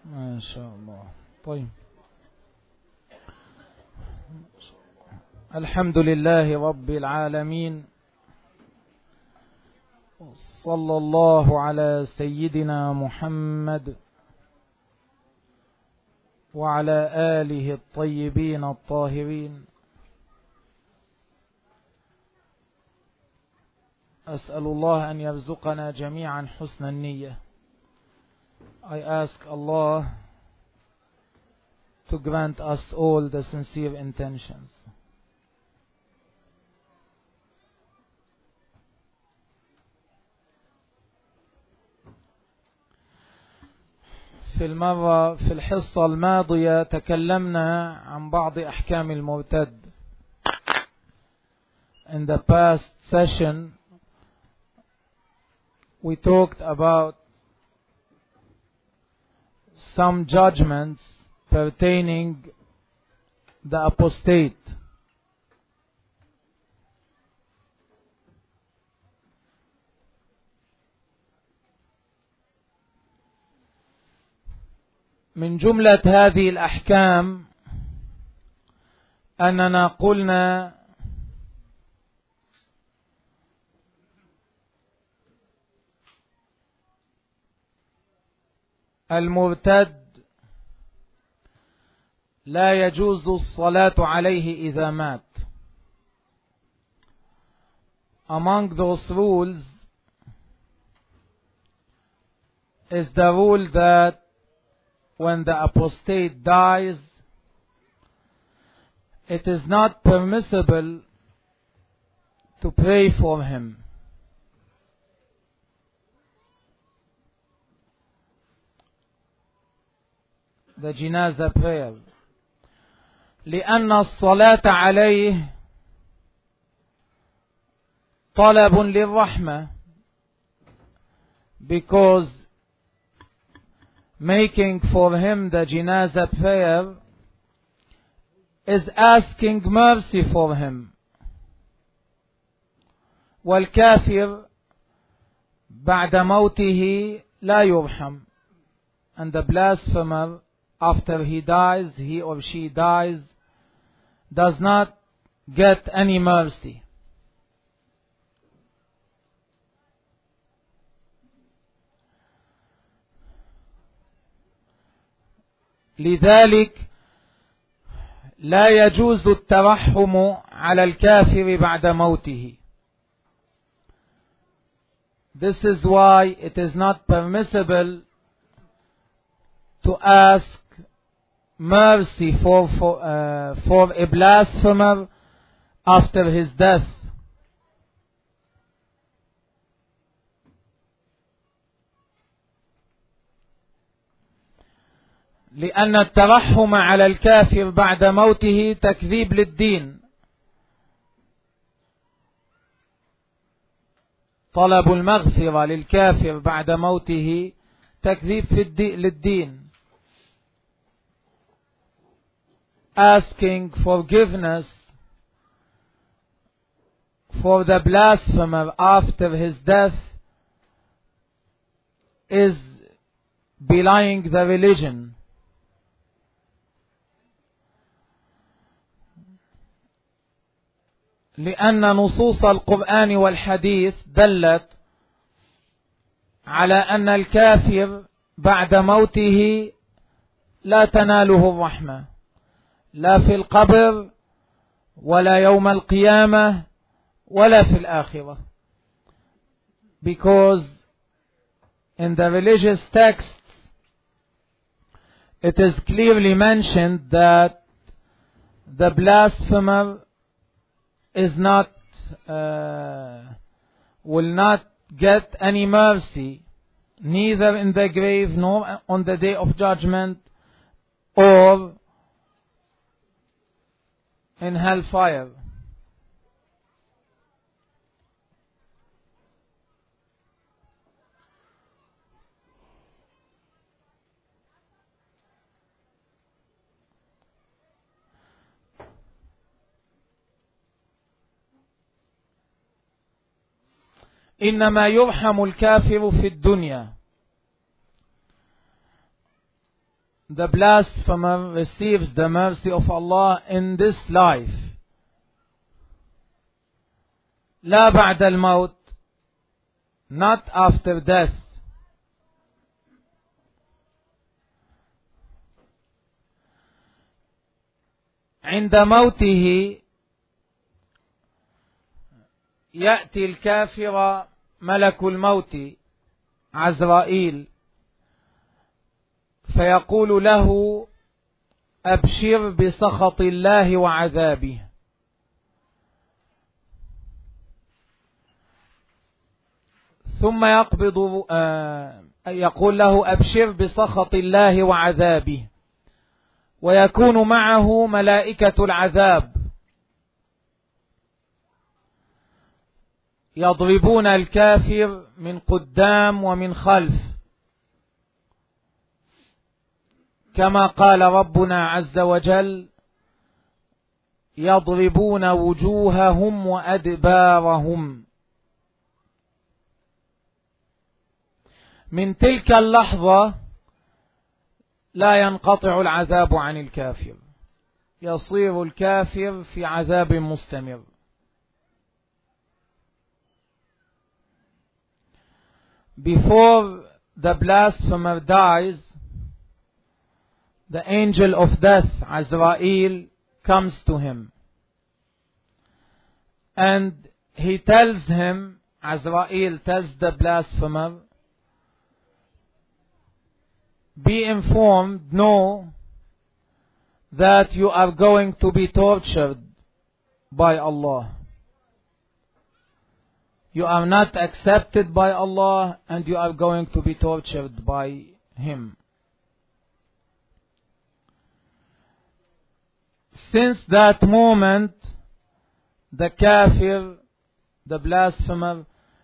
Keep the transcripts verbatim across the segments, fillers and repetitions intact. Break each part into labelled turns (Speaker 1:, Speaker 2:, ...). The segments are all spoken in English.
Speaker 1: ما شاء الله. طيب، الحمد لله رب العالمين، صلى الله على سيدنا محمد وعلى آله الطيبين الطاهرين. أسأل الله أن يرزقنا جميعا حسن النية. I ask Allah to grant us all the sincere intentions. في المرة في الحصة الماضية تكلمنا عن بعض أحكام المرتد. In the past session we talked about some judgments pertaining the apostate. من جملة هذه الأحكام أننا قلنا المرتد لا يجوز الصلاة عليه إذا مات. Among those rules is the rule that when the apostate dies, it is not permissible to pray for him. The جنازة prayer. لأن الصلاة عليه طلب للرحمة, because making for him the جنازة prayer is asking mercy for him. والكافر بعد موته لا يرحم, and the blasphemer, after he dies, he or she dies, does not get any mercy. لذلك لا يجوز الترحم على الكافر بعد موته. This is why it is not permissible to ask mercy for for, uh, for a blasphemer after his death. لأن الترحم على الكافر بعد موته تكذيب للدين. طلب المغفرة للكافر بعد موته تكذيب في الدين للدين. Asking forgiveness for the blasphemer after his death is belying the religion. لأن نصوص القرآن والحديث دلت على أن الكافر بعد موته لا تناله الرحمة، لا في القبر ولا يوم القيامة ولا في الآخرة. Because in the religious texts it is clearly mentioned that the blasphemer is not uh, will not get any mercy, neither in the grave nor on the day of judgment or in hellfire. إنما يرحم الكافر في الدنيا the blasphemer receives the mercy of Allah in this life. لا بعد الموت, not after death. عند موته يأتي الكافر ملك الموت عزرائيل فيقول له أبشر بسخط الله وعذابه. ثم يقبض آه يقول له أبشر بسخط الله وعذابه، ويكون معه ملائكة العذاب يضربون الكافر من قدام ومن خلف، كما قال ربنا عز وجل يضربون وجوههم وأدبارهم. من تلك اللحظة لا ينقطع العذاب عن الكافر، يصير الكافر في عذاب مستمر. Before the blasphemer dies, the angel of death, Azrael, comes to him. And he tells him, Azrael tells the blasphemer, be informed, know that you are going to be tortured by Allah. You are not accepted by Allah and you are going to be tortured by Him. Since that moment, the kafir, the blasphemer,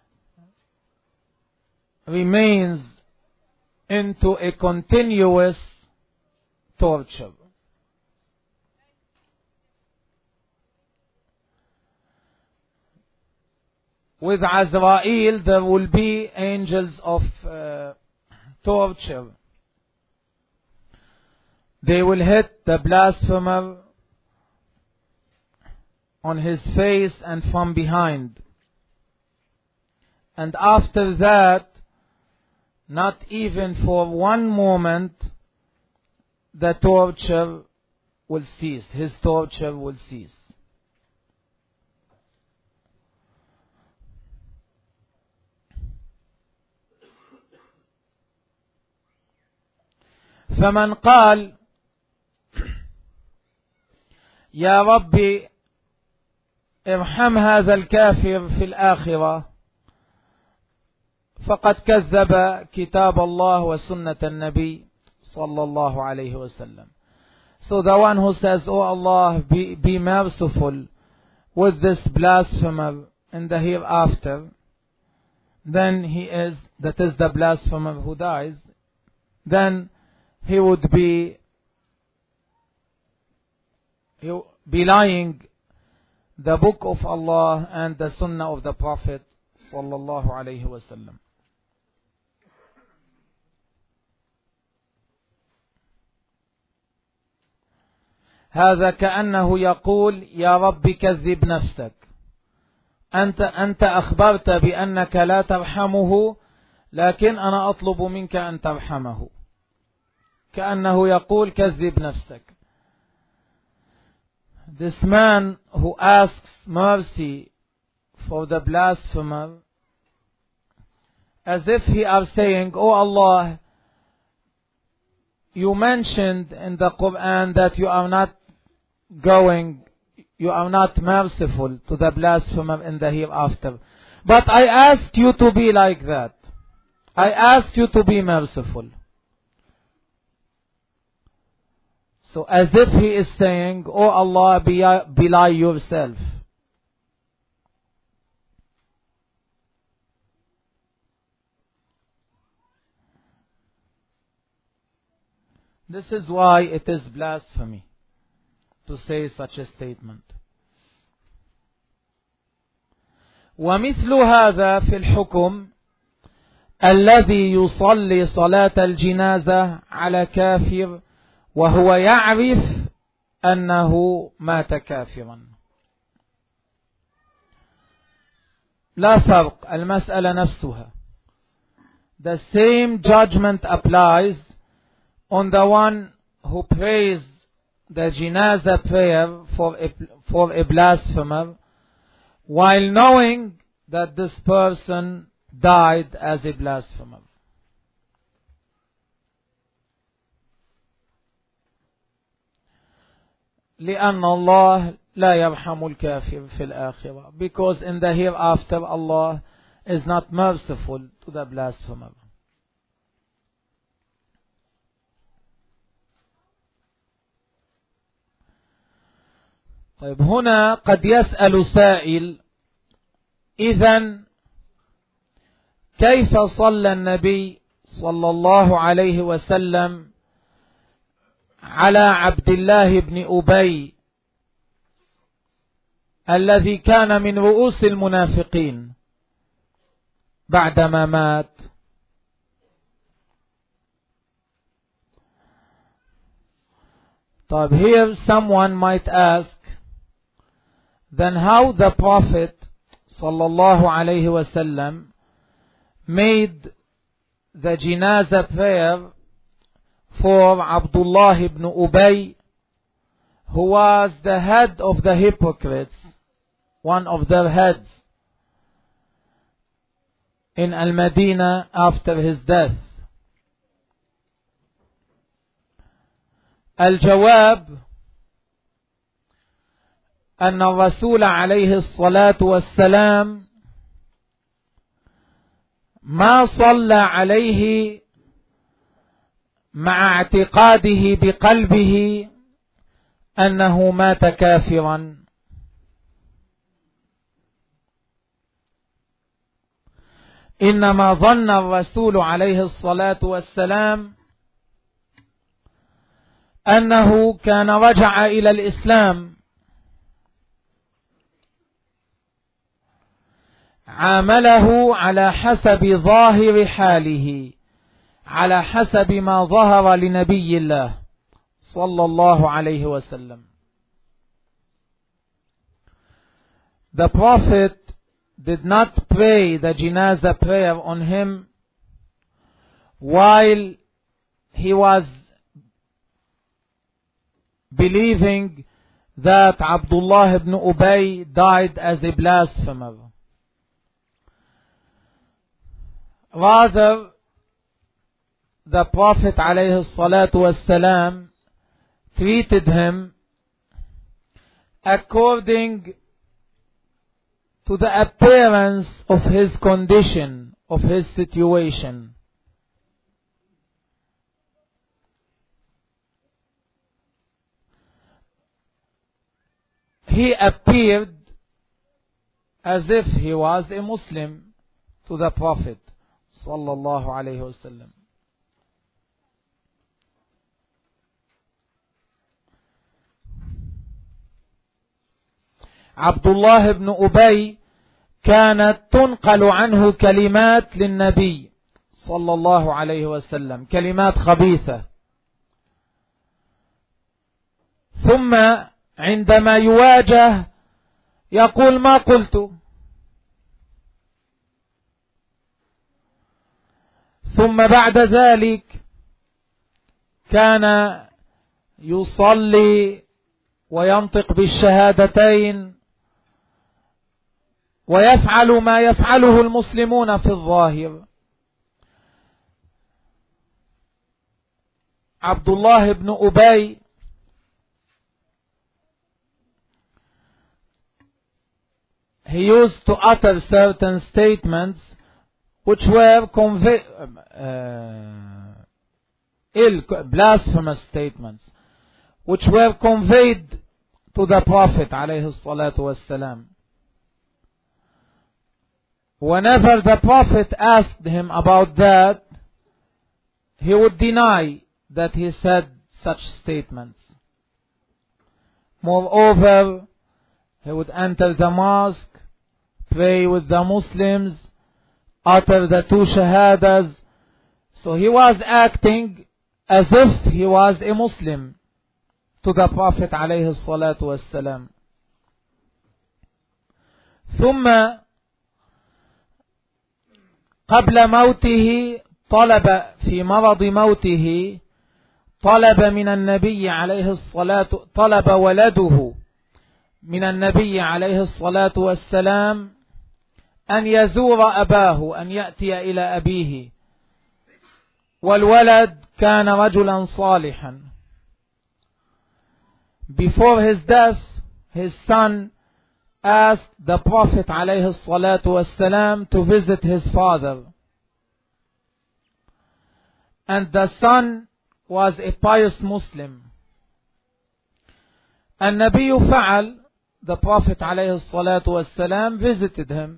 Speaker 1: remains into a continuous torture. With Azrael, there will be angels of uh, torture. They will hit the blasphemer on his face and from behind. And after that, not even for one moment, the torture will cease. His torture will cease. فمن قال يا ربي ارحم هذا الكافر في الآخرة فقد كذب كتاب الله وسنة النبي صلى الله عليه وسلم. So the one who says, oh Allah, be, be merciful with this blasphemer in the hereafter, then he is, that is the blasphemer who dies, then he would be he would be lying the book of Allah and the sunnah of the Prophet sallallahu alayhi wa sallam. هذا كأنه يقول يا رب كذب نفسك، أنت أنت أخبرت بأنك لا ترحمه لكن أنا أطلب منك أن ترحمه. كأنه يقول كذب نفسك. This man who asks mercy for the blasphemer, as if he are saying, oh Allah, you mentioned in the Quran that you are not going, you are not merciful to the blasphemer in the hereafter. But I ask you to be like that. I ask you to be merciful. So as if he is saying, oh Allah, belie yourself. This is why it is blasphemy to say such a statement. ومثل هذا في الحكم الذي يصلي صلاة الجنازة على كافر وهو يعرف أنه مات كافرا. لا فرق، المسألة نفسها. The same judgment applies on the one who prays the janaza prayer for a, for a blasphemer while knowing that this person died as a blasphemer. لأن الله لا يرحم الكافر في الآخرة, because in the hereafter Allah is not merciful to the blasphemer. طيب, هنا قد يسأل سائل: إذن كيف صلى النبي صلى الله عليه وسلم على عبد الله بن أبي الذي كان من رؤوس المنافقين بعدما مات؟ طيب, here someone might ask, then how the Prophet sallallahu alayhi wasallam made the janaza prayer for Abdullah ibn Ubay, who was the head of the hypocrites, one of their heads in Al-Madinah after his death. الجواب أن الرسول عليه الصلاة والسلام ما صلى عليه مع اعتقاده بقلبه أنه مات كافرا، إنما ظن الرسول عليه الصلاة والسلام أنه كان رجع إلى الإسلام، عامله على حسب ظاهر حاله، على حسب ما ظهر لنبي الله صلى الله عليه وسلم. The Prophet did not pray the janaza prayer on him while he was believing that Abdullah ibn Ubay died as a blasphemer. Rather, the Prophet alayhi salatu wassalam treated him according to the appearance of his condition, of his situation. He appeared as if he was a Muslim to the Prophet sallallahu alayhi wasallam. عبد الله بن أبي كانت تنقل عنه كلمات للنبي صلى الله عليه وسلم، كلمات خبيثة، ثم عندما يواجه يقول ما قلت، ثم بعد ذلك كان يصلي وينطق بالشهادتين ويفعل ما يفعله المسلمون في الظاهر. عبد الله بن أبي he used to utter certain statements which were convey, uh, ill, blasphemous statements, which were conveyed to the Prophet alayhi salatu wassalam. Whenever the Prophet asked him about that, he would deny that he said such statements. Moreover, he would enter the mosque, pray with the Muslims, utter the two shahadas. So he was acting as if he was a Muslim to the Prophet عليه الصلاة والسلام. ثم قبل موته طلب في مرض موته طلب من النبي عليه الصلاة طلب ولده من النبي عليه الصلاة والسلام أن يزور أباه، أن يأتي إلى أبيه، والولد كان رجلا صالحا. Before his death, his son asked the Prophet عليه الصلاة والسلام to visit his father, and the son was a pious Muslim. النبي فعل, the Prophet عليه الصلاة والسلام visited him.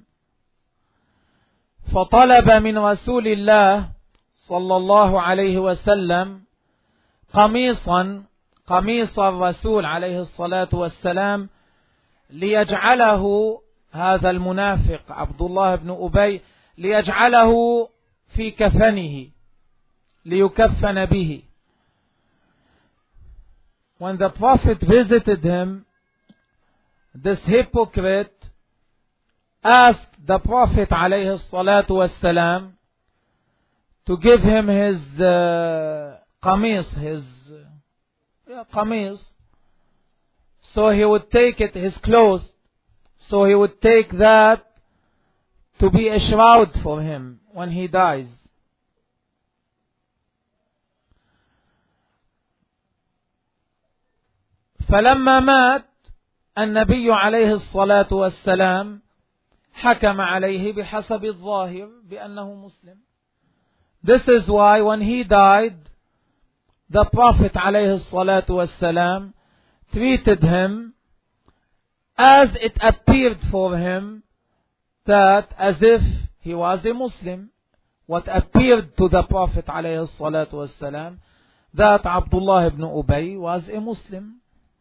Speaker 1: فطلب من رسول الله صلى الله عليه وسلم قميصا قميص الرسول عليه الصلاة والسلام ليجعله هذا المنافق عبد الله بن أبي ليجعله في كفنه ليكفن به. When the Prophet visited him, this hypocrite asked the Prophet عليه الصلاة والسلام to give him his uh, qamis, his uh, qamis, so he would take it, his clothes, so he would take that to be a shroud for him when he dies. فلما مات النبي عليه الصلاة والسلام حكم عليه بحسب الظاهر بأنه مسلم. This is why when he died, the Prophet عليه الصلاة والسلام treated him as it appeared for him that as if he was a Muslim. What appeared to the Prophet عليه الصلاة والسلام that Abdullah ibn Ubay was a Muslim.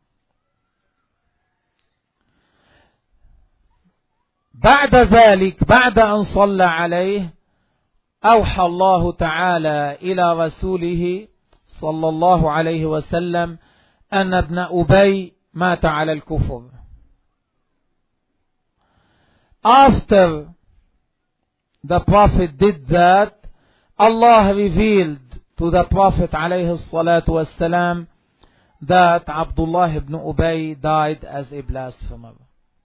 Speaker 1: بعد ذلك بعد أن صلى عليه أوحى الله تعالى إلى رسوله صلى الله عليه وسلم أن ابن أبي مات على الكفر. After the Prophet did that, Allah revealed to the Prophet عليه الصلاة والسلام that Abdullah ibn Ubay died as a blasphemer.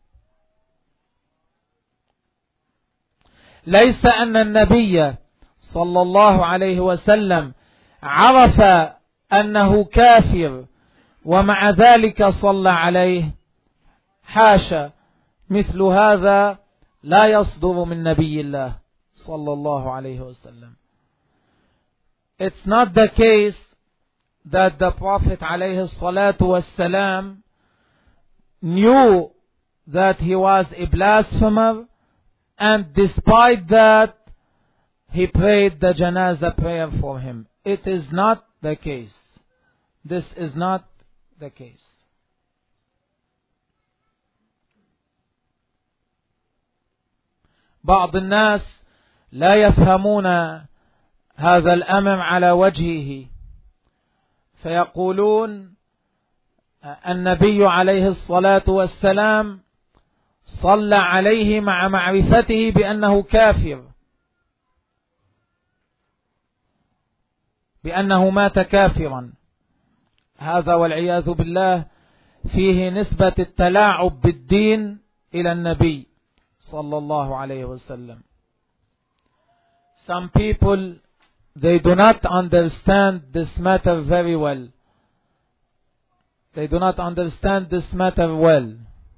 Speaker 1: ليس أن النبي صلى الله عليه وسلم عرف أنه كافر ومع ذلك صلى عليه، حاشا، مثل هذا لا يصدر من نبي الله صلى الله عليه وسلم. It's not the case that the Prophet عليه الصلاة والسلام knew that he was a blasphemer, and despite that he prayed the janazah prayer for him. It is not the case. This is not the case. بعض الناس لا يفهمون هذا الأمر على وجهه، فيقولون النبي عليه الصلاة والسلام صلى عليه مع معرفته بأنه كافر، بأنه مات كافرا. هذا والعياذ بالله فيه نسبة التلاعب بالدين إلى النبي صلى الله عليه وسلم. Some people, they do not understand this matter very well. They do not understand this matter well.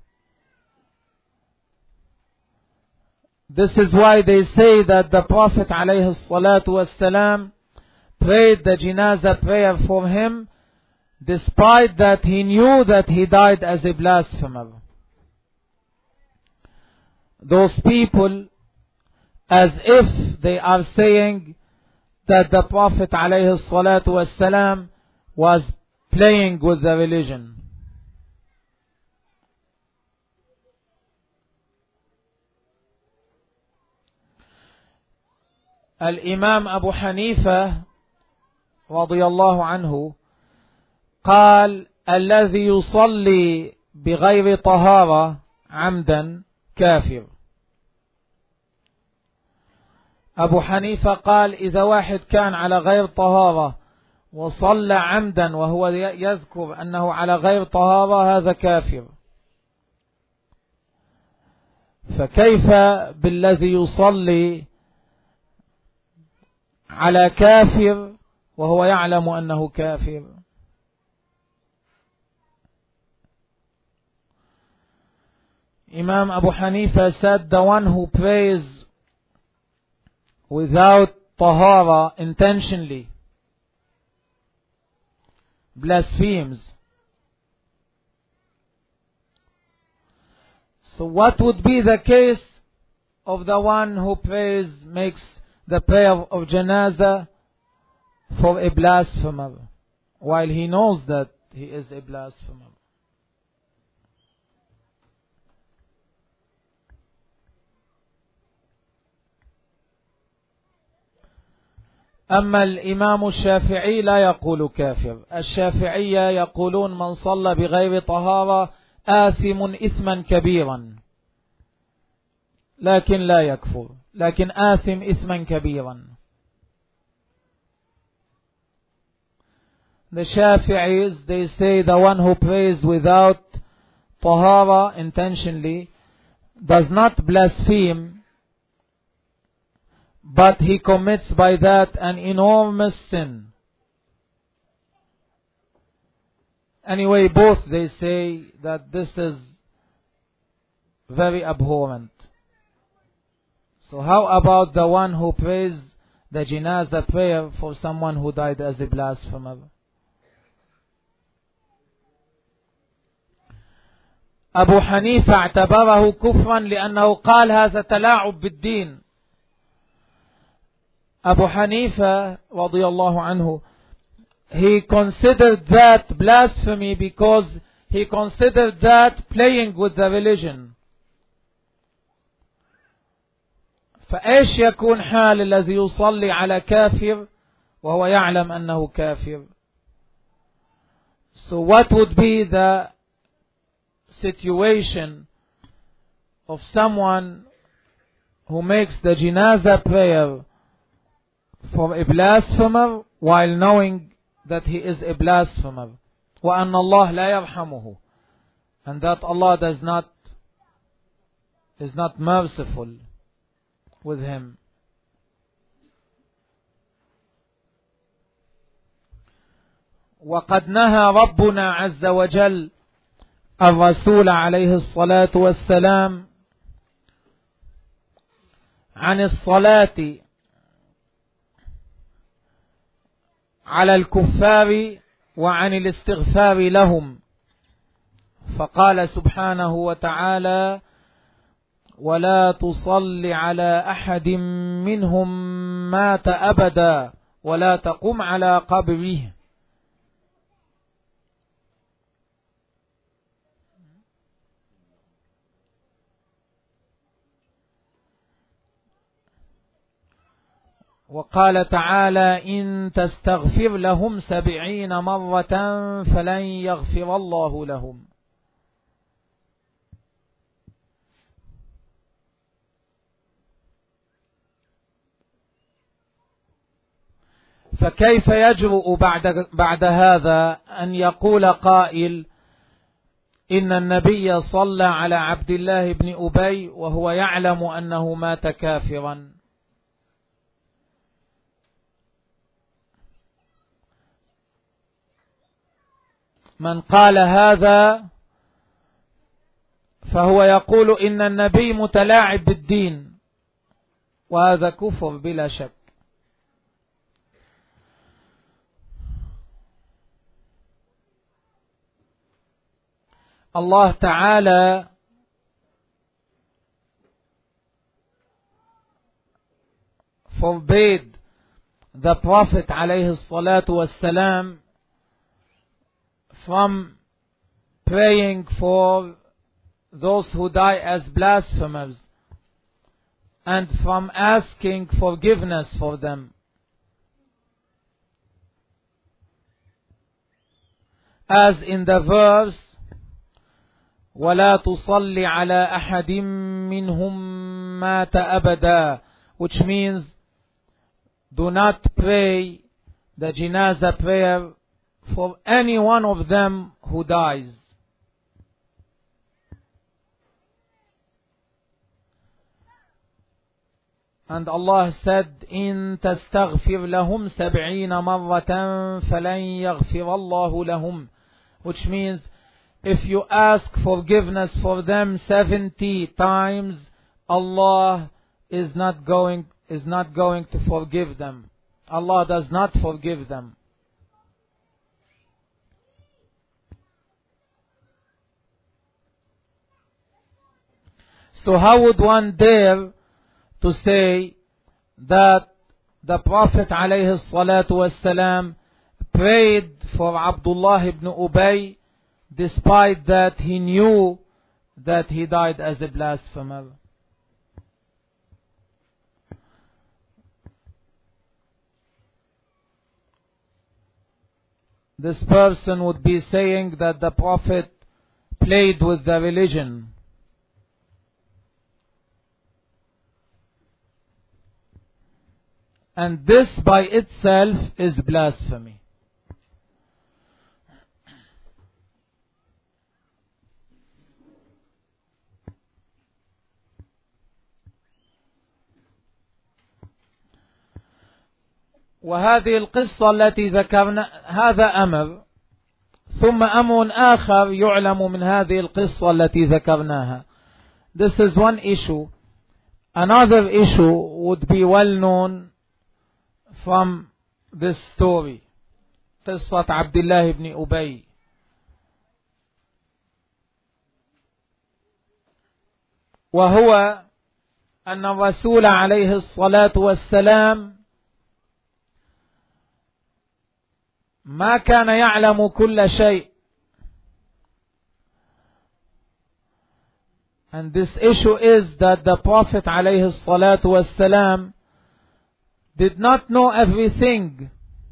Speaker 1: This is why they say that the Prophet عليه الصلاة والسلام prayed the janazah prayer for him despite that he knew that he died as a blasphemer. Those people, as if they are saying that the Prophet عليه الصلاة والسلام was playing with the religion. Al-Imam Abu Hanifa رضي الله عنه قال الذي يصلي بغير طهارة عمدا كافر. أبو حنيفة قال إذا واحد كان على غير طهارة وصلى عمدا وهو يذكر أنه على غير طهارة هذا كافر. فكيف بالذي يصلي على كافر وهو يعلم أنه كافر؟ Imam Abu Hanifa said the one who prays without tahara intentionally blasphemes. So what would be the case of the one who prays, makes the prayer of janazah for a blasphemer while he knows that he is a blasphemer? أما الإمام الشافعي لا يقول كافر. الشافعية يقولون من صلى بغير طهارة آثم إثما كبيرا لكن لا يكفر، لكن آثم إثما كبيرا. The Shafi'is, they say the one who prays without tahara intentionally does not blaspheme, but he commits by that an enormous sin. Anyway, both they say that this is very abhorrent. So how about the one who prays the janazah prayer for someone who died as a blasphemer? أبو حنيفة اعتبره كفرا لأنه قال هذا تلاعب بالدين. Abu Hanifa radiyallahu anhu, he considered that blasphemy because he considered that playing with the religion. فإيش يكون حال الذي يصلي على كافر وهو يعلم أنه كافر? So what would be the situation of someone who makes the janazah prayer for a blasphemer while knowing that he is a blasphemer, وأن الله لا يرحمه, and that Allah does not is not merciful with him. وقد نهى ربنا عز وجل الرسول عليه الصلاة والسلام عن الصلاة على الكفار وعن الاستغفار لهم، فقال سبحانه وتعالى: ولا تصل على أحد منهم مات أبدا ولا تقم على قبره. وقال تعالى: إن تستغفر لهم سبعين مرة فلن يغفر الله لهم. فكيف يجرؤ بعد, بعد هذا أن يقول قائل إن النبي صلى على عبد الله بن أبي وهو يعلم أنه مات كافرا؟ من قال هذا فهو يقول إن النبي متلاعب بالدين، وهذا كفر بلا شك. الله تعالى forbade the Prophet عليه الصلاة والسلام from praying for those who die as blasphemers and from asking forgiveness for them. as in the verse وَلَا تُصَلِّ عَلَى أَحَدٍ مِّنْهُمْ مَاتَ أَبَدًا, which means do not pray the janazah prayer for any one of them who dies. And Allah said, إِن تَسْتَغْفِرْ لَهُمْ سَبْعِينَ مَرَّةً فَلَنْ يَغْفِرَ اللَّهُ لَهُمْ, which means if you ask forgiveness for them seventy times, Allah is not going is not going to forgive them. Allah does not forgive them. So how would one dare to say that the Prophet alayhi salatu wassalam prayed for Abdullah ibn Ubay despite that he knew that he died as a blasphemer? This person would be saying that the Prophet played with the religion. And this by itself is blasphemy. وهذه القصة التي ذكرنا هذا أمر، ثم أمر آخر يعلم من هذه القصة التي ذكرناها. This is one issue. Another issue would be well known from this story, قصة عبد الله بن أبي. وهو أن الرسول عليه الصلاة والسلام ما كان يعلم كل شيء. And this issue is that the Prophet عليه الصلاة والسلام did not know everything.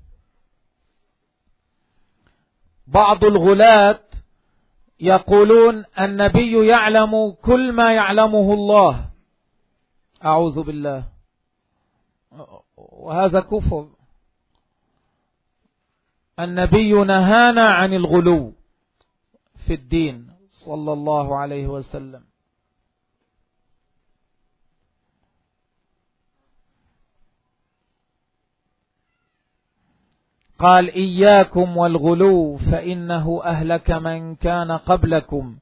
Speaker 1: بعض الغلاة يقولون النبي يعلم كل ما يعلمه الله. أعوذ بالله. وهذا كفر. النبي نهانا عن الغلو في الدين صلى الله عليه وسلم. قال إياكم والغلو فإنه أهلك من كان قبلكم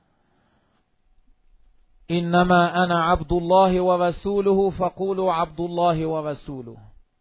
Speaker 1: إنما أنا عبد الله ورسوله فقولوا عبد الله ورسوله.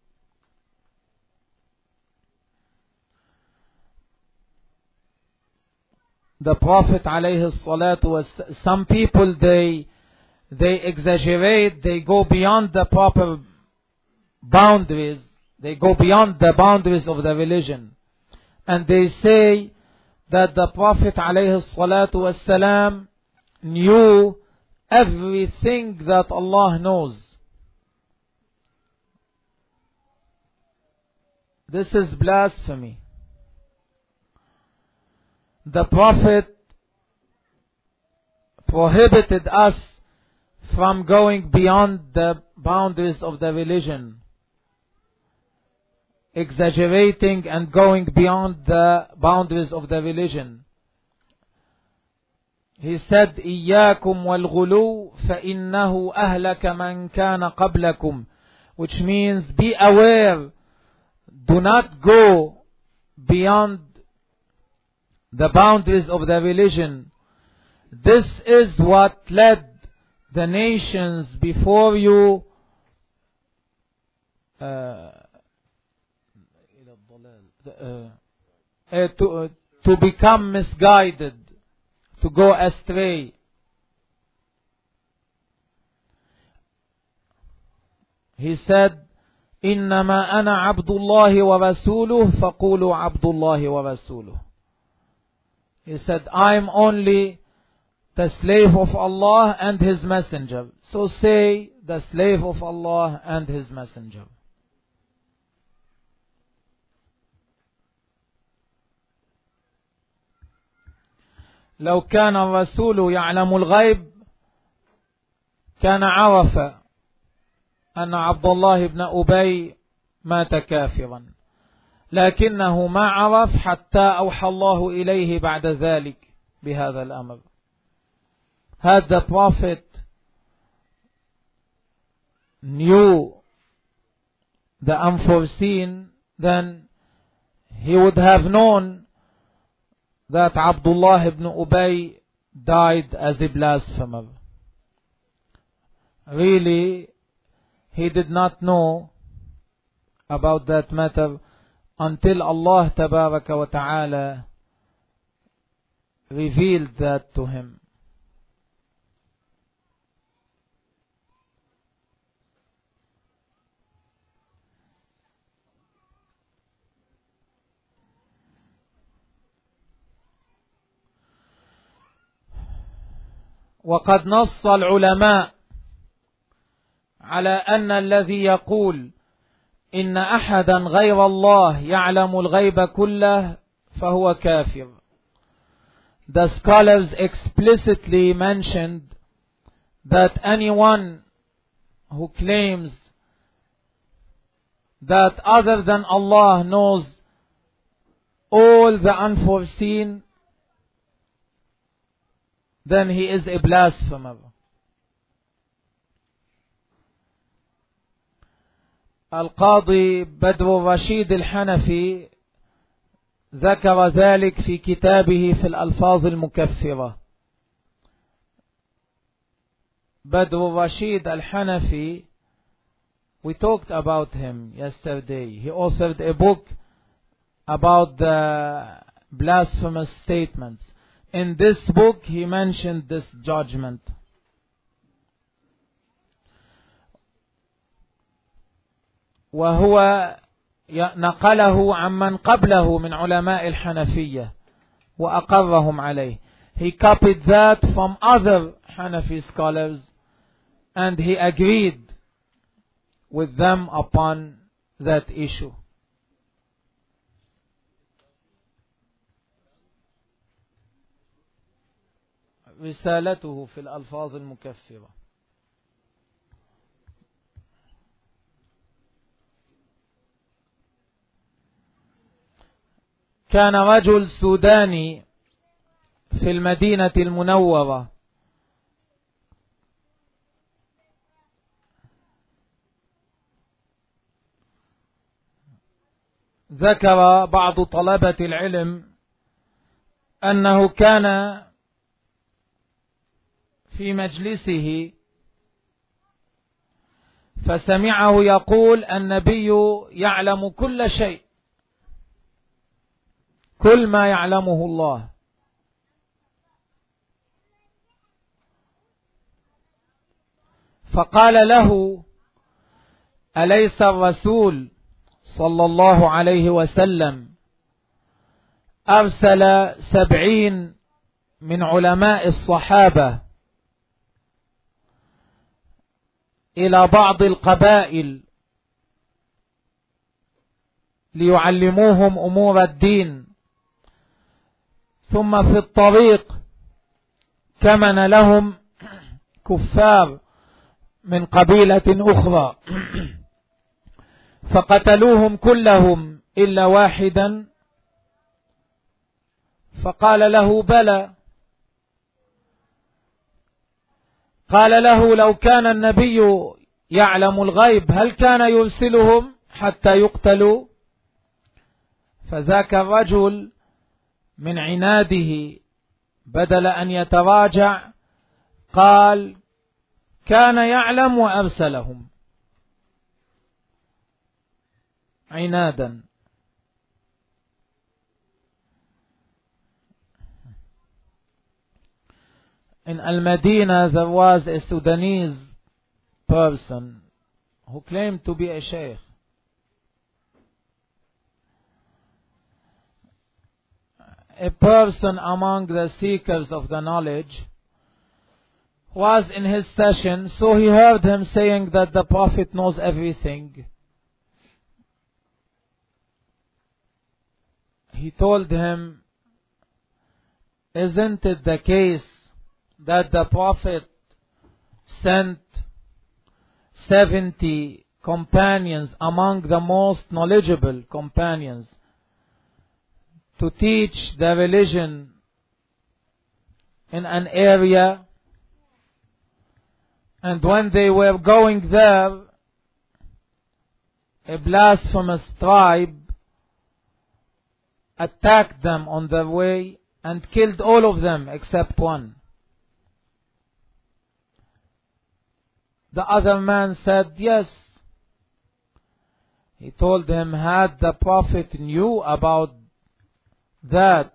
Speaker 1: The Prophet alayhi salatu was, some people they they exaggerate, they go beyond the proper boundaries, they go beyond the boundaries of the religion, and they say that the Prophet alayhi salatu was salam knew everything that Allah knows. This is blasphemy. The Prophet prohibited us from going beyond the boundaries of the religion, exaggerating and going beyond the boundaries of the religion. He said, إِيَّاكُمْ وَالْغُلُوُّ فَإِنَّهُ أَهْلَكَ مَنْ كَانَ قَبْلَكُمْ, which means be aware, do not go beyond the boundaries of the religion. This is what led the nations before you uh, uh, uh, to, uh, to become misguided, to go astray. He said, إنما أنا عبد الله ورسوله فقولوا عبد الله ورسوله. He said, I am only the slave of Allah and His Messenger. So say, the slave of Allah and His Messenger. لو كان الرسول يعلم الغيب كان عرف أن عبد الله بن أبي مات كافرا، لكنه ما عرف حتى أوحى الله إليه بعد ذلك بهذا الأمر. Had the Prophet knew the unforeseen, then he would have known that Abdullah ibn Ubay died as a blasphemer. Really, he did not know about that matter until Allah Tabaraka wa Ta'ala revealed that to him. وقد نص العلماء على أن الذي يقول إن أحدا غير الله يعلم الغيب كله فهو كافر. The scholars explicitly mentioned that anyone who claims that other than Allah knows all the unforeseen, then he is a blasphemer. القاضي بدر الرشيد الحنفي ذكر ذلك في كتابه في الألفاظ المكفرة. بدر الرشيد الحنفي, we talked about him yesterday. He authored a book about the blasphemous statements. In this book he mentioned this judgment. وهو نقله عمن قبله من علماء الحنفية وأقرهم عليه. He copied that from other Hanafi scholars and he agreed with them upon that issue. رسالته في الألفاظ المكفرة. كان رجل سوداني في المدينة المنورة ذكر بعض طلبة العلم أنه كان في مجلسه فسمعه يقول النبي يعلم كل شيء، كل ما يعلمه الله. فقال له أليس الرسول صلى الله عليه وسلم أرسل سبعين من علماء الصحابة إلى بعض القبائل ليعلموهم أمور الدين، ثم في الطريق كمن لهم كفار من قبيلة أخرى فقتلوهم كلهم إلا واحدا؟ فقال له بلى. قال له لو كان النبي يعلم الغيب هل كان يرسلهم حتى يقتلوا؟ فذاك الرجل من عناده بدل أن يتراجع قال كان يعلم وأرسلهم عنادا. In Al-Madinah there was a Sudanese person who claimed to be a sheikh. A person among the seekers of the knowledge was in his session, so he heard him saying that the Prophet knows everything. He told him, isn't it the case that the Prophet sent seventy companions among the most knowledgeable companions to teach the religion in an area, and when they were going there, a blasphemous tribe attacked them on their way and killed all of them except one. The other man said, yes. He told him, had the Prophet knew about that,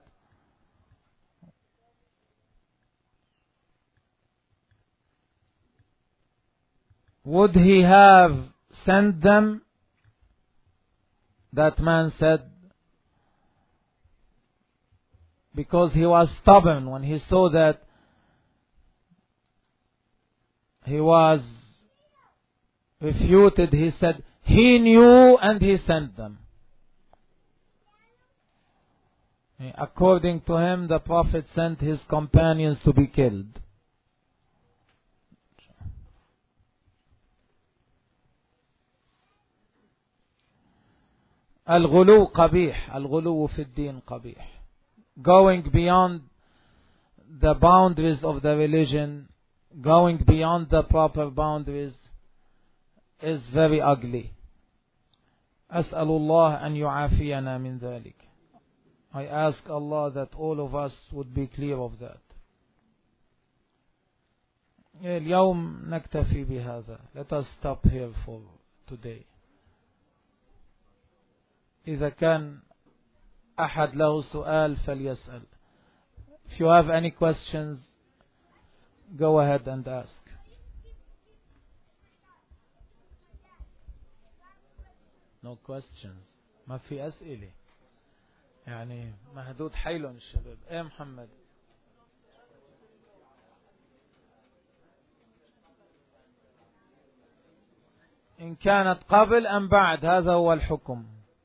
Speaker 1: would he have sent them? That man said, because he was stubborn when he saw that he was refuted, he said, he knew and he sent them. According to him, the Prophet sent his companions to be killed. الغلو قبيح. الغلو في الدين قبيح. Going beyond the boundaries of the religion, going beyond the proper boundaries, is very ugly. أسأل الله أن يعافينا من ذلك. I ask Allah that all of us would be clear of that. اليوم نكتفي بهذا. Let us stop here for today. إذا كان أحد له سؤال فليسأل. If you have any questions, go ahead and ask. No questions. ما في أسئلة. يعني مهدود حيلهم الشباب. إيه محمد؟ إن كانت قبل أم بعد، هذا هو الحكم.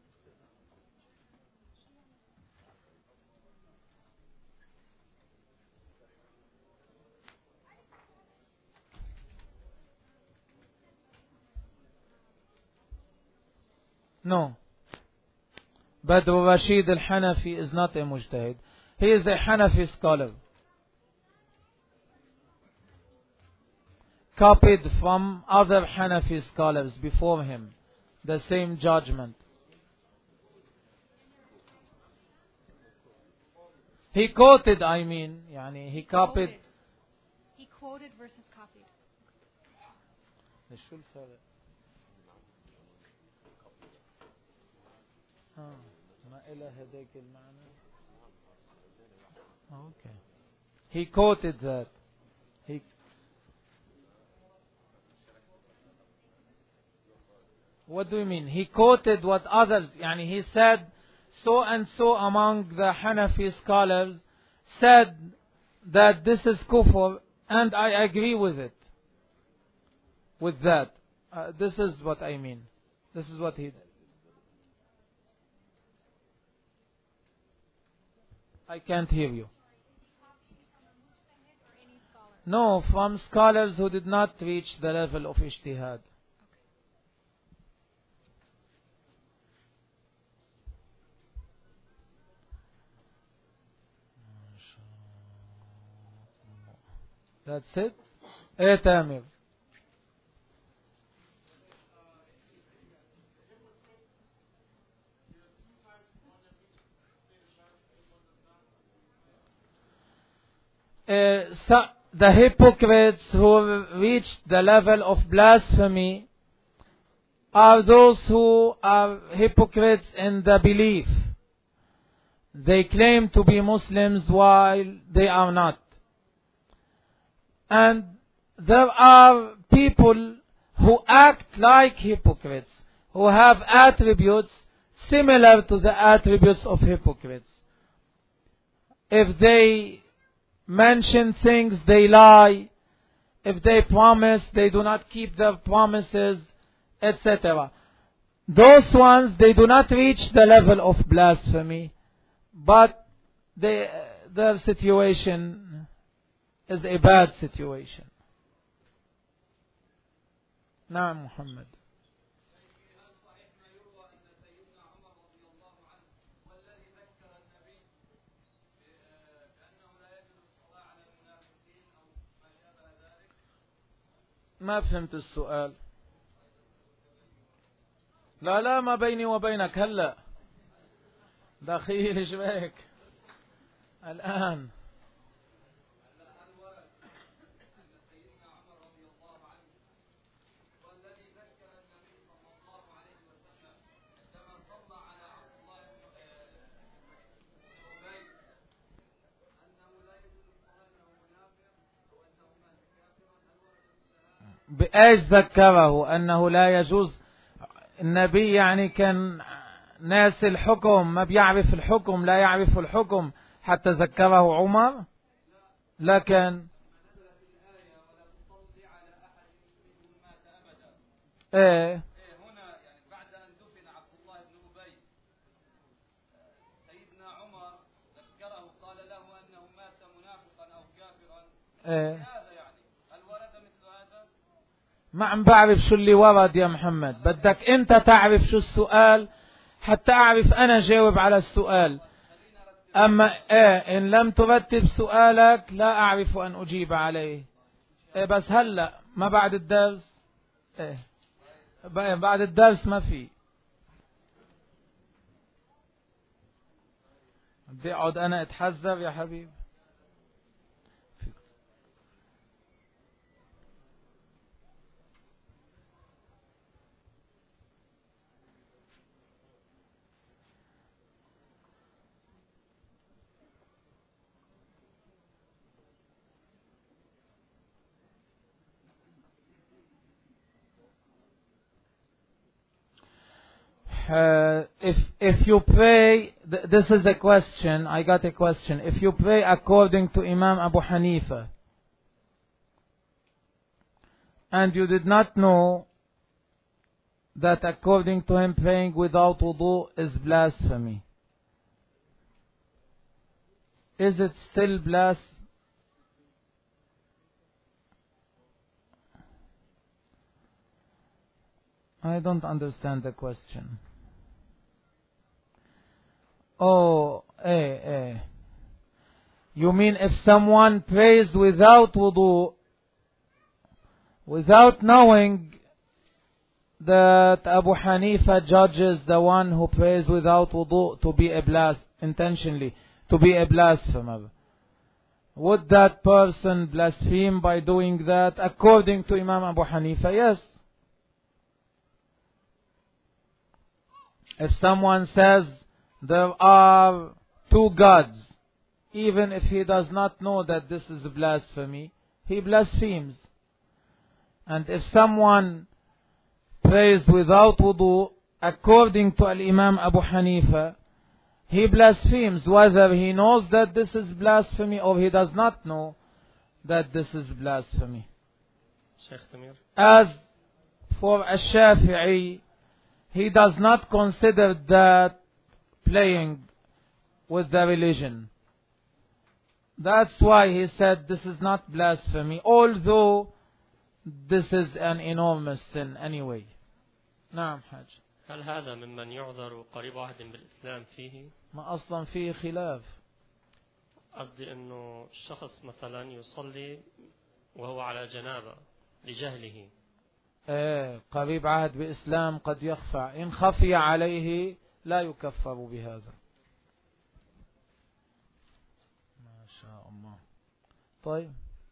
Speaker 1: No. Badr Rashid al-Hanafi is not a mujtahid. He is a Hanafi scholar. Copied from other Hanafi scholars before him. The same judgment. He quoted, I mean, يعني he copied.
Speaker 2: Quoted. He quoted versus copied.
Speaker 1: شو الفرق؟ ما إلى هداك المعنى. Okay. He quoted that. He What do you mean? He quoted what others, يعني he said, so and so among the Hanafi scholars said that this is kufr, and I agree with it. With that. Uh, this is what I mean. This is what he did. I can't hear you. No, from scholars who did not reach the level of ijtihad. That's it. Eh, Tamir. Uh, so the hypocrites who reached the level of blasphemy are those who are hypocrites in the belief. They claim to be Muslims while they are not. And there are people who act like hypocrites, who have attributes similar to the attributes of hypocrites. If they mention things, they lie. If they promise, they do not keep their promises, et cetera. Those ones, they do not reach the level of blasphemy, but they their situation is a bad situation. نعم محمد. ما فهمت السؤال. لا لا ما بيني وبينك هلا دخيل ايش بك الآن. بإيش ذكره أنه لا يجوز؟ النبي يعني كان ناس الحكم، ما بيعرف الحكم، لا يعرف الحكم حتى ذكره عمر. لكن ايه
Speaker 3: هنا يعني بعد ان دفن عبد الله بن ابي سيدنا عمر ذكره قال له انه مات منافقا او كافرا.
Speaker 1: ايه
Speaker 3: هذا يعني هل ورد مثل هذا؟
Speaker 1: ما عم بعرف شو اللي ورد يا محمد، بدك انت تعرف شو السؤال حتى اعرف انا جاوب على السؤال. اما ايه ان لم ترتب سؤالك لا اعرف ان اجيب عليه. ايه بس هلا ما بعد الدرس. ايه بعد الدرس ما في. بدي اقعد انا اتحذر يا حبيب. Uh, if if you pray, th this is a question. I got a question. If you pray according to Imam Abu Hanifa, and you did not know that according to him praying without wudu is blasphemy, is it still blasphemy? I don't understand the question. Oh, eh, eh. You mean if someone prays without wudu, without knowing that Abu Hanifa judges the one who prays without wudu to be a blas intentionally to be a blasphemer, would that person blaspheme by doing that according to Imam Abu Hanifa? Yes. If someone says there are two gods, even if he does not know that this is blasphemy, he blasphemes. And if someone prays without wudu, according to Al-Imam Abu Hanifa, he blasphemes whether he knows that this is blasphemy or he does not know that this is blasphemy.
Speaker 4: Sheikh Samir.
Speaker 1: As for Ash-Shafi'i, he does not consider that playing with the religion. That's why he said this is not blasphemy, although this is an enormous sin anyway. نعم حاج.
Speaker 4: هل هذا ممن يعذر قريب عهد بالإسلام فيه؟
Speaker 1: ما أصلا فيه خلاف.
Speaker 4: قصدي إنه الشخص مثلا يصلي وهو على جنابة لجهله.
Speaker 1: ايه قريب عهد بإسلام قد يخفى، إن خفي عليه لا يكفر بهذا. ما شاء الله. طيب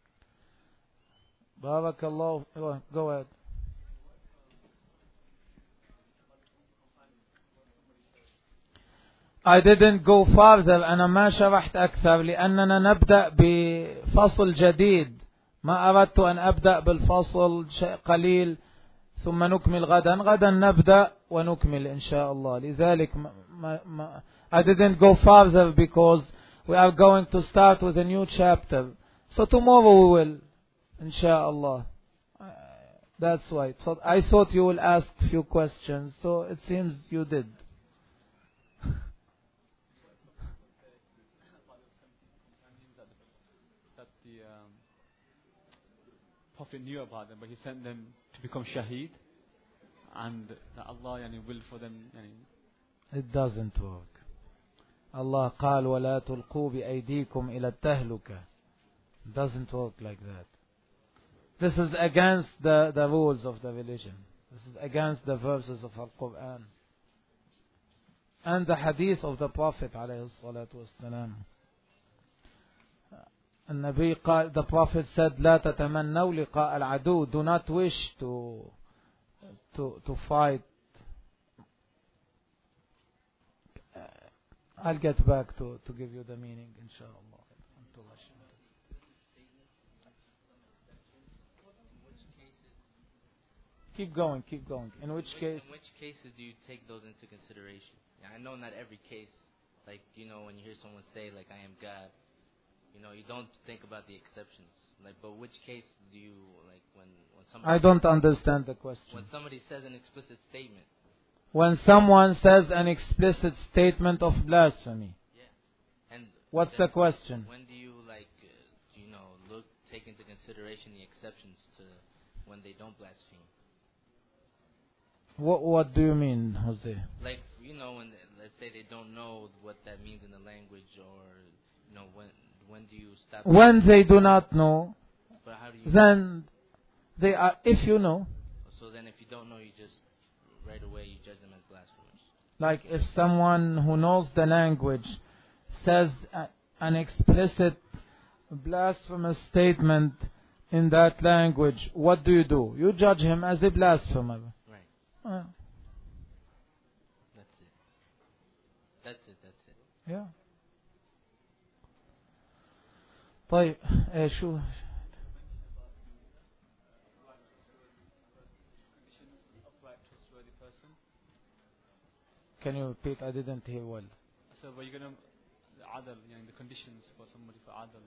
Speaker 1: بارك الله. Go ahead. I didn't go further. أنا ما شرحت أكثر لأننا نبدأ بفصل جديد. ما أردت أن أبدأ بالفصل شيء قليل ثم نكمل غدا. غدا نبدأ ونكمل إن شاء الله. لذلك ما ما I didn't go further because we are going to start with a new chapter. So tomorrow we will إن شاء الله. That's why. So I thought you will ask few questions. So it seems you did.
Speaker 5: Prophet knew about them, but he sent them to become shaheed, and that Allah yani, willed for them. Yani.
Speaker 1: It doesn't work. Allah قال ولا تلقوا بأيديكم إلى التهلكة. Doesn't work like that. This is against the, the rules of the religion. This is against the verses of Al-Quran and the hadith of the Prophet عليه الصلاة والسلام. النبي قال, the Prophet said, لا تتمنوا لقاء العدو. Do not wish to to to fight. I'll get back to to give you the meaning, inshallah. Keep going, keep going. In which case?
Speaker 6: In which cases do you take those into consideration? Yeah, I know not every case. Like, you know, when you hear someone say, like, I am God, you know, you don't think about the exceptions. Like, but which case do you, like, when, when somebody...
Speaker 1: I don't understand the question.
Speaker 6: When somebody says an explicit statement.
Speaker 1: When someone says an explicit statement of blasphemy.
Speaker 6: Yeah. And
Speaker 1: what's the question?
Speaker 6: When do you, like, uh, you know, look, take into consideration the exceptions to when they don't blaspheme?
Speaker 1: What What do you mean, Jose?
Speaker 6: Like, you know, when they, let's say they don't know what that means in the language, or you know, when when do you stop?
Speaker 1: When they do not know,
Speaker 6: but how do you
Speaker 1: then they are. If you know.
Speaker 6: So then, if you don't know, you just right away you judge them as blasphemers.
Speaker 1: Like if someone who knows the language says a, an explicit blasphemous statement in that language, what do you do? You judge him as a blasphemer.
Speaker 6: That's it. That's it. That's it.
Speaker 1: Yeah. طيب ايه شو Can you repeat? I didn't hear well.
Speaker 5: So were you going to adl, you know, the conditions for somebody for adl?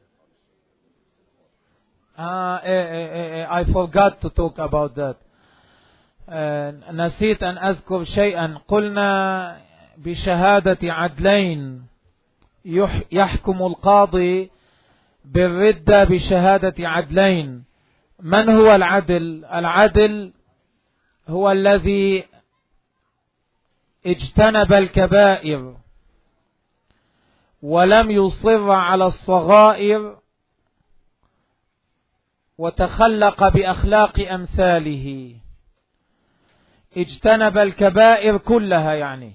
Speaker 1: Ah, eh, eh, eh, I forgot to talk about that. نسيت أن أذكر شيئا. قلنا بشهادة عدلين يحكم القاضي بالردة بشهادة عدلين. من هو العدل؟ العدل هو الذي اجتنب الكبائر ولم يصر على الصغائر وتخلق بأخلاق أمثاله. اجتنب الكبائر كلها، يعني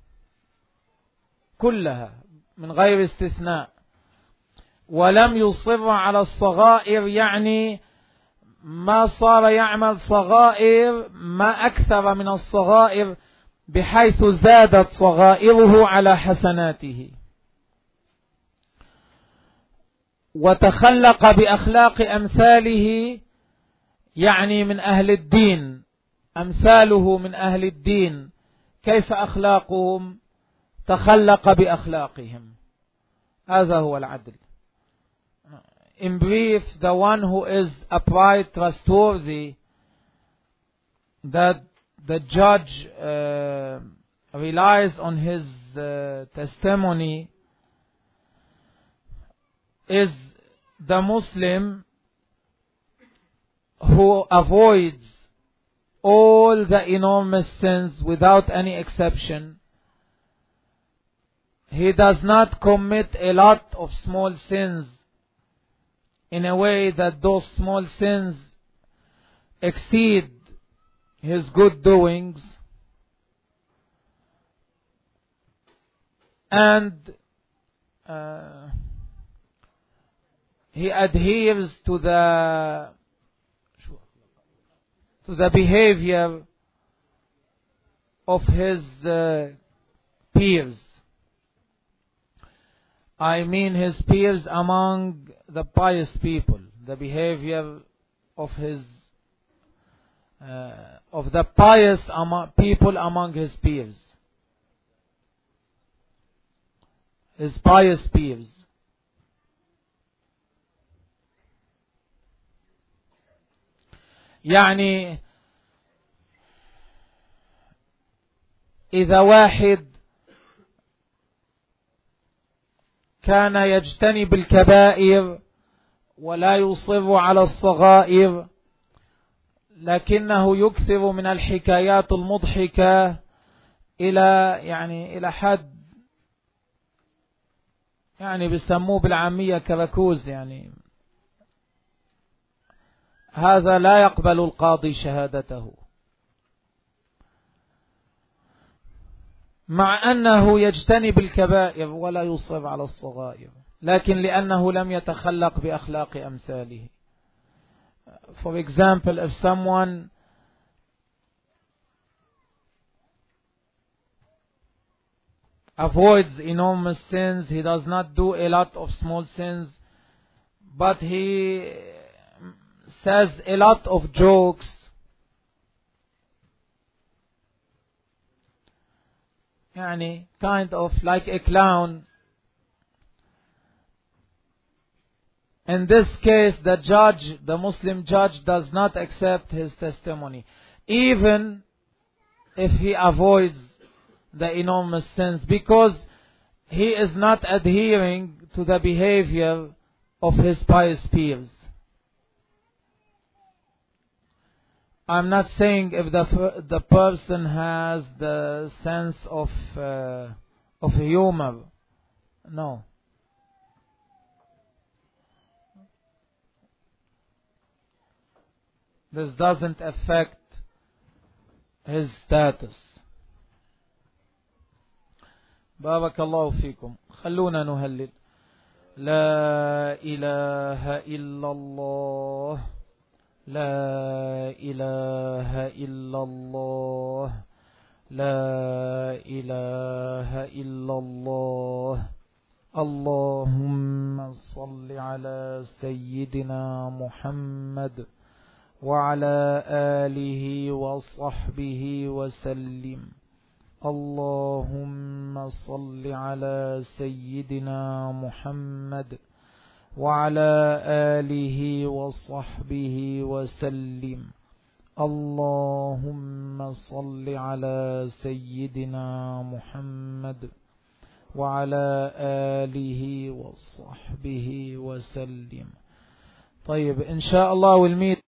Speaker 1: كلها من غير استثناء، ولم يصر على الصغائر، يعني ما صار يعمل صغائر ما أكثر من الصغائر بحيث زادت صغائره على حسناته. وتخلق بأخلاق أمثاله، يعني من أهل الدين، أمثاله من أهل الدين. كيف أخلاقهم؟ تخلق بأخلاقهم. هذا هو العدل. In brief, the one who is upright, trustworthy, that the judge uh, relies on his uh, testimony, is the Muslim who avoids all the enormous sins without any exception. He does not commit a lot of small sins in a way that those small sins exceed his good doings, and uh, he adheres to the to the behavior of his uh, peers. I mean his peers among the pious people, the behavior of his uh, of the pious among people among his peers, his pious peers. يعني إذا واحد كان يجتنب الكبائر ولا يصر على الصغائر لكنه يكثر من الحكايات المضحكة إلى يعني إلى حد يعني بيسموه بالعامية كراكوز، يعني هذا لا يقبل القاضي شهادته، مع أنه يجتنب الكبائر ولا يصر على الصغائر، لكن لأنه لم يتخلق بأخلاق أمثاله. For example, if someone avoids enormous sins, he does not do a lot of small sins, but he says a lot of jokes, يعني kind of like a clown. In this case, the judge, the Muslim judge, does not accept his testimony, even if he avoids the enormous sins, because he is not adhering to the behavior of his pious peers. I'm not saying if the the person has the sense of uh, of humor. No. This doesn't affect his status. بارك الله فيكم. خلونا نهلل. لا إله إلا الله، لا إله إلا الله، لا إله إلا الله. اللهم صل على سيدنا محمد وعلى آله وصحبه وسلم. اللهم صل على سيدنا محمد وعلى آله وصحبه وسلم. اللهم صل على سيدنا محمد وعلى آله وصحبه وسلم. طيب إن شاء الله we'll meet